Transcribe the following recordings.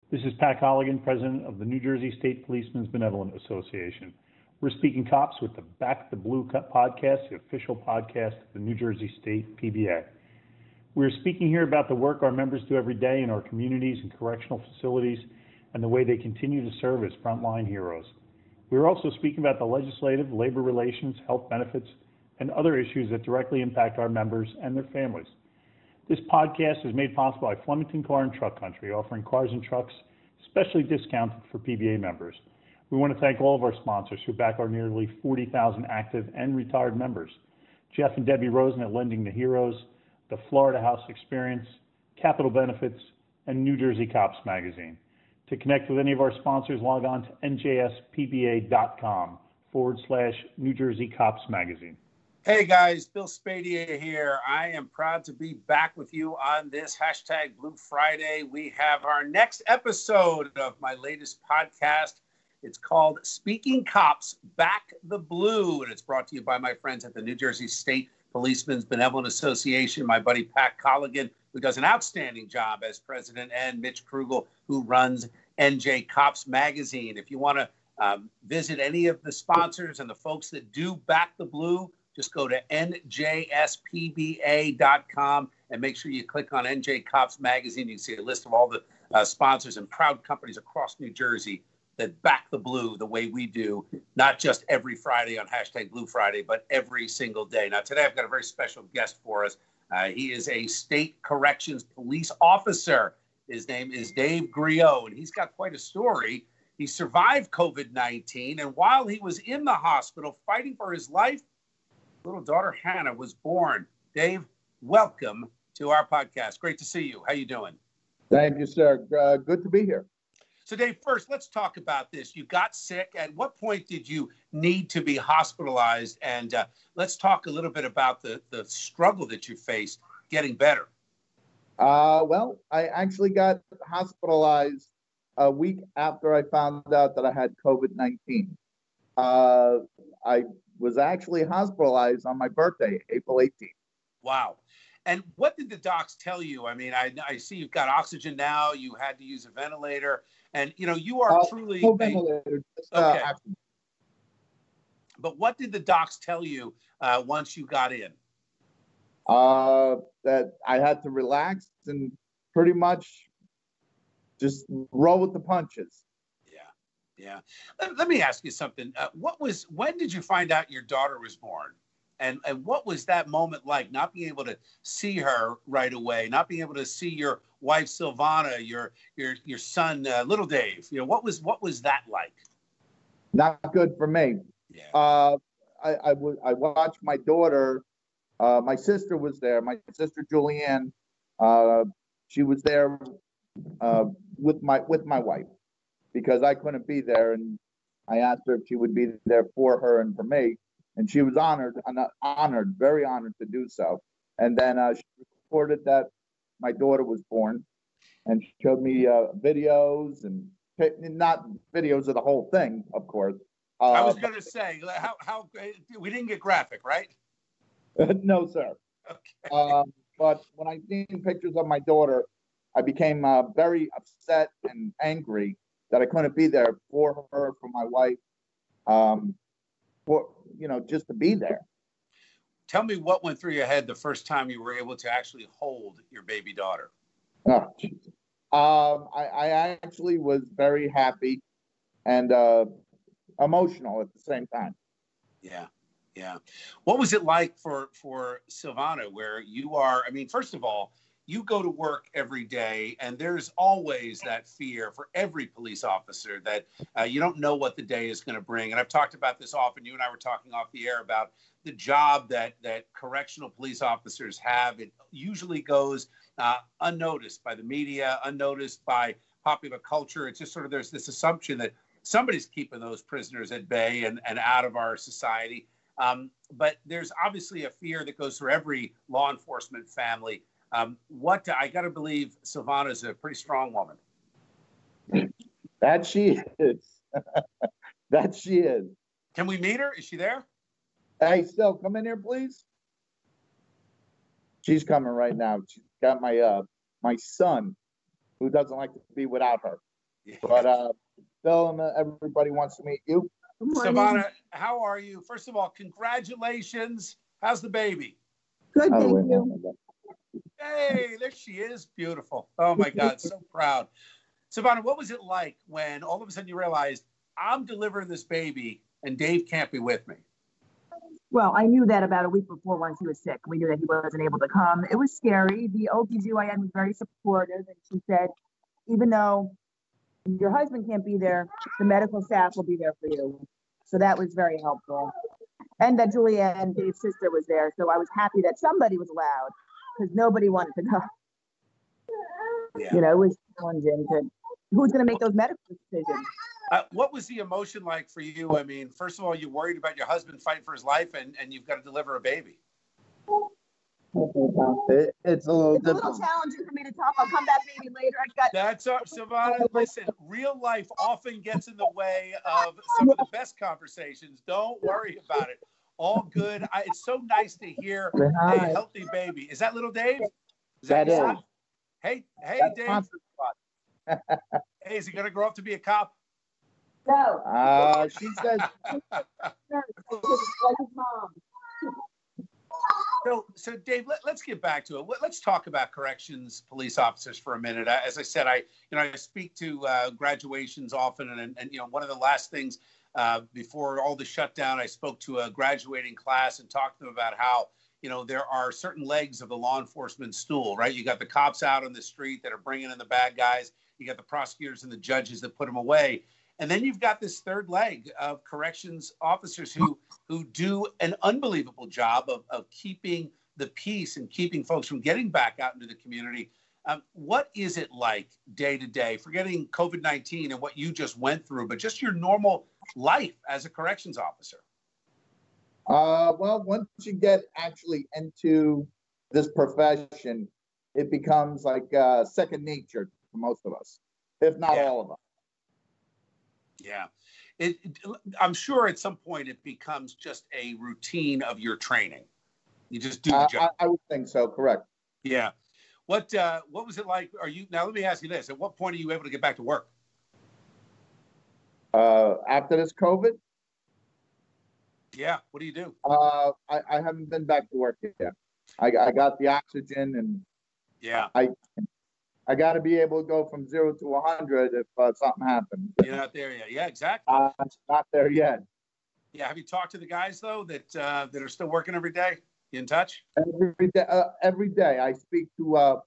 This is Pat Colligan, president of the New Jersey State Policemen's Benevolent Association. We're Speaking Cops with the Back the Blue podcast, the official podcast of the New Jersey State PBA. We're speaking here about the work our members do every day in our communities and correctional facilities and the way they continue to serve as frontline heroes. We're also speaking about the legislative, labor relations, health benefits, and other issues that directly impact our members and their families. This podcast is made possible by Flemington Car and Truck Country, offering cars and trucks specially discounted for PBA members. We want to thank all of our sponsors who back our nearly 40,000 active and retired members. Jeff and Debbie Rosen at Lending the Heroes, the Florida House Experience, Capital Benefits, and New Jersey Cops Magazine. To connect with any of our sponsors, log on to njspba.com/New Jersey Cops Magazine. Hey guys, Bill Spadea here. I am proud to be back with you on this hashtag Blue Friday. We have our next episode of my latest podcast. It's called Speaking Cops, Back the Blue, and it's brought to you by my friends at the New Jersey State Policemen's Benevolent Association, my buddy Pat Colligan, who does an outstanding job as president, and Mitch Krugel, who runs NJ Cops Magazine. If you want to visit any of the sponsors and the folks that do Back the Blue, just go to njspba.com and make sure you click on NJ Cops Magazine. You can see a list of all the sponsors and proud companies across New Jersey that back the blue the way we do, not just every Friday on hashtag Blue Friday, but every single day. Now, today I've got a very special guest for us. He is a state corrections police officer. His name is Dave Griot, and he's got quite a story. He survived COVID-19, and while he was in the hospital fighting for his life, little daughter Hannah was born. Dave, welcome to our podcast. Great to see you. How you doing? Thank you, sir. Good to be here. So, Dave, first, let's talk about this. You got sick. At what point did you need to be hospitalized? And let's talk a little bit about the struggle that you faced getting better. Well, I actually got hospitalized a week after I found out that I had COVID-19. I was actually hospitalized on my birthday, April 18th. Wow. And what did the docs tell you? I mean, I see you've got oxygen now. You had to use a ventilator. And, you know, you are truly... No ventilator. Okay. But what did the docs tell you once you got in? That I had to relax and pretty much just roll with the punches. Yeah. Let me ask you something. When did you find out your daughter was born? And what was that moment like, not being able to see her right away, not being able to see your wife, Silvana, your son, little Dave? You know, what was that like? Not good for me. Yeah. I watched my daughter. My sister was there. My sister, Julianne, she was there with my wife, because I couldn't be there, and I asked her if she would be there for her and for me, and she was very honored to do so. And then she reported that my daughter was born, and showed me videos, and not videos of the whole thing, of course. I was going to say, how we didn't get graphic, right? No, sir. Okay. But when I seen pictures of my daughter, I became very upset and angry that I couldn't be there for her, for my wife, just to be there. Tell me what went through your head the first time you were able to actually hold your baby daughter. Oh, Jesus. I actually was very happy and emotional at the same time. Yeah. What was it like for Silvana, where you are? I mean, first of all, you go to work every day, and there's always that fear for every police officer that you don't know what the day is going to bring. And I've talked about this often. You and I were talking off the air about the job that correctional police officers have. It usually goes unnoticed by the media, unnoticed by popular culture. It's just sort of, there's this assumption that somebody's keeping those prisoners at bay and out of our society. But there's obviously a fear that goes through every law enforcement family. I got to believe Silvana is a pretty strong woman. That she is. That she is. Can we meet her? Is she there? Hey, Sil, come in here, please. She's coming right now. She's got my son, who doesn't like to be without her. But Bill and everybody wants to meet you. Savannah, how are you? First of all, congratulations. How's the baby? Good, thank you. Hey, there she is. Beautiful. Oh my God, so proud. Savannah, what was it like when all of a sudden you realized I'm delivering this baby and Dave can't be with me? Well, I knew that about a week before once he was sick. We knew that he wasn't able to come. It was scary. The OBGYN was very supportive, and she said, even though your husband can't be there, the medical staff will be there for you. So that was very helpful. And that Julianne, Dave's sister, was there. So I was happy that somebody was allowed because nobody wanted to go. Yeah. You know, it was challenging to who's going to make those medical decisions. What was the emotion like for you? I mean, first of all, you're worried about your husband fighting for his life, and you've got to deliver a baby. It's a little challenging for me to talk. I'll come back maybe later. That's Savannah. Listen, real life often gets in the way of some of the best conversations. Don't worry about it. All good. It's so nice to hear a healthy baby. Is that little Dave? That is. Hey, Dave. Hey, is he gonna grow up to be a cop? No. She says. So Dave, let's get back to it. Let's talk about corrections police officers for a minute. As I said, I speak to graduations often, and one of the last things before all the shutdown, I spoke to a graduating class and talked to them about how there are certain legs of the law enforcement stool, right? You got the cops out on the street that are bringing in the bad guys. You got the prosecutors and the judges that put them away. And then you've got this third leg of corrections officers who do an unbelievable job of keeping the peace and keeping folks from getting back out into the community. What is it like day to day, forgetting COVID-19 and what you just went through, but just your normal life as a corrections officer? Well, once you get actually into this profession, it becomes like second nature for most of us, if not all of us. Yeah. I'm sure at some point it becomes just a routine of your training. You just do the job. I would think so. Correct. Yeah. What was it like? Now let me ask you this. At what point are you able to get back to work? After this COVID? Yeah. What do you do? I haven't been back to work yet. I got the oxygen and yeah. I got to be able to go from 0 to 100 if something happens. You're not there yet. Yeah, exactly. Not there yet. Yeah. Have you talked to the guys though that are still working every day? You in touch? Every day I speak to.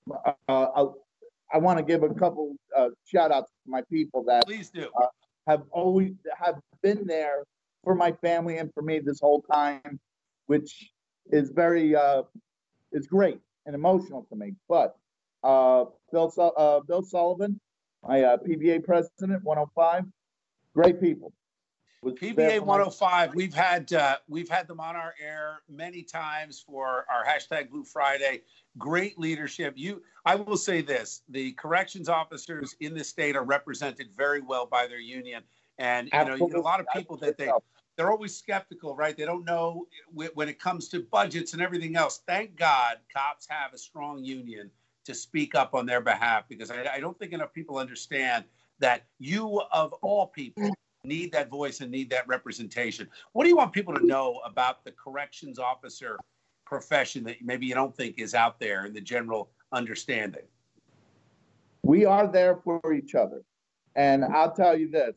I want to give a couple shout outs to my people that please do have been there for my family and for me this whole time, which is very is great and emotional to me. But Bill Sullivan, my PBA president, 105, great people. PBA 105, we've had them on our air many times for our hashtag Blue Friday. Great leadership. I will say this: the corrections officers in the state are represented very well by their union, and you get a lot of people that they're always skeptical, right? They don't know when it comes to budgets and everything else. Thank God, cops have a strong union to speak up on their behalf, because I don't think enough people understand that you, of all people, need that voice and need that representation. What do you want people to know about the corrections officer profession that maybe you don't think is out there in the general understanding? We are there for each other. And I'll tell you this,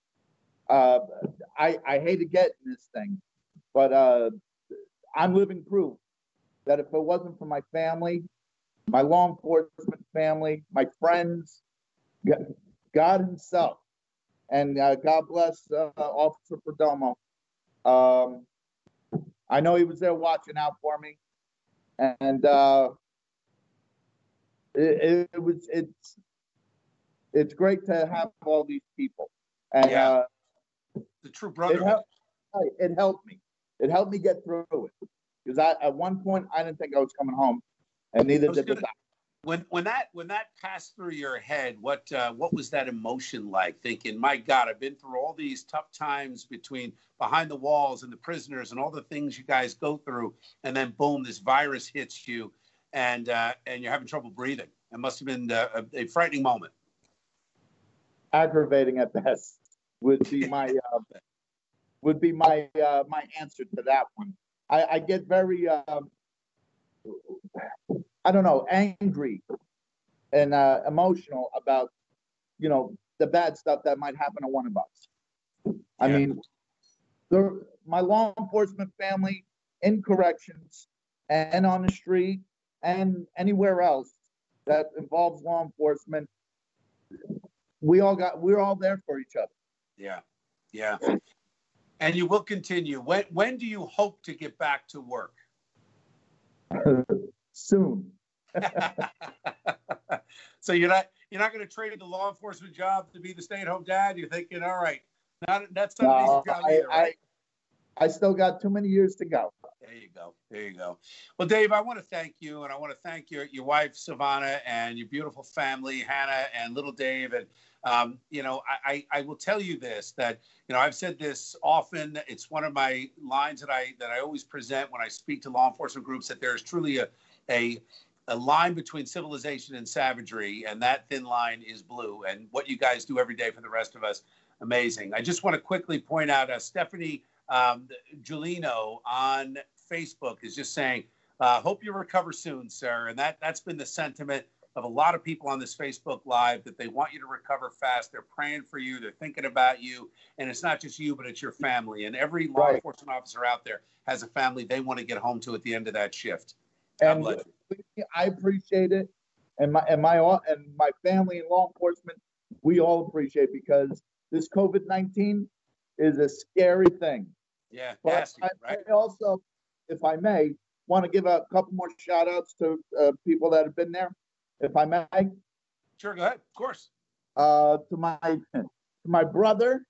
I hate to get in this thing, but I'm living proof that if it wasn't for my family, my law enforcement family, my friends, God himself, and God bless Officer Perdomo. I know he was there watching out for me, and it's great to have all these people. And the true brotherhood. It helped me. It helped me get through it, because at one point I didn't think I was coming home, and neither did the doctor. When that passed through your head, what was that emotion like? Thinking, my God, I've been through all these tough times behind the walls and the prisoners and all the things you guys go through, and then boom, this virus hits you, and you're having trouble breathing. It must have been a frightening moment. aggravating at best would be my my answer to that one. I get very I don't know, angry and emotional about, the bad stuff that might happen to one of us. I Yeah. mean, my law enforcement family in corrections and on the street and anywhere else that involves law enforcement, we're all there for each other. Yeah. Yeah. And you will continue. When do you hope to get back to work? Soon. So you're not going to trade the law enforcement job to be the stay-at-home dad? You're thinking, all right, that's not an easy job either, right? I still got too many years to go. There you go. There you go. Well, Dave, I want to thank you, and I want to thank your wife, Silvana, and your beautiful family, Hannah and little Dave. And, I will tell you this, that, I've said this often. It's one of my lines that I always present when I speak to law enforcement groups, that there's truly a line between civilization and savagery, and that thin line is blue. And what you guys do every day for the rest of us, amazing. I just want to quickly point out Stephanie Giulino on Facebook is just saying, hope you recover soon, sir. And that's been the sentiment of a lot of people on this Facebook Live, that they want you to recover fast. They're praying for you. They're thinking about you. And it's not just you, but it's your family. And every law enforcement officer out there has a family they want to get home to at the end of that shift. And I appreciate it. And my family in law enforcement, we all appreciate it, because this COVID-19 is a scary thing. Yeah. But Nasty, right? I also, if I may, want to give a couple more shout outs to people that have been there, if I may. Sure, go ahead. Of course. To my brother,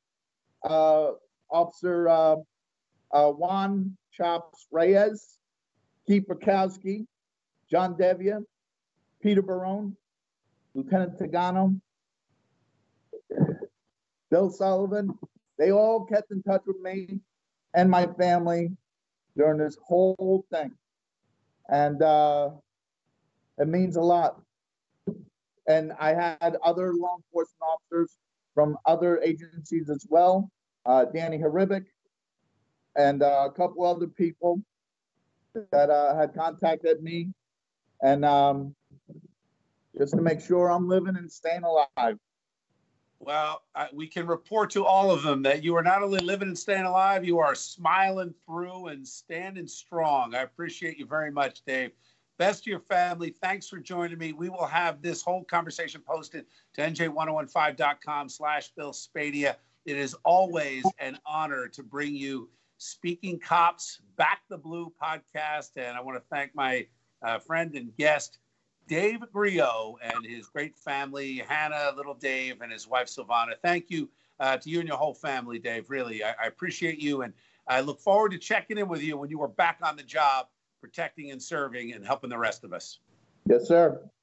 Officer Juan Chops Reyes, Keith Bukowski, John Devia, Peter Barone, Lieutenant Tagano, Bill Sullivan. They all kept in touch with me and my family during this whole thing. And it means a lot. And I had other law enforcement officers from other agencies as well, Danny Haribic, and a couple other people that had contacted me, and just to make sure I'm living and staying alive. Well, we can report to all of them that you are not only living and staying alive, you are smiling through and standing strong. I appreciate you very much, Dave. Best to your family. Thanks for joining me. We will have this whole conversation posted to nj1015.com/Bill Spadea. It is always an honor to bring you Speaking Cops, Back the Blue podcast. And I want to thank my friend and guest, Dave Grillo, and his great family, Hannah, little Dave, and his wife, Silvana. Thank you to you and your whole family, Dave. Really, I appreciate you. And I look forward to checking in with you when you are back on the job, protecting and serving and helping the rest of us. Yes, sir.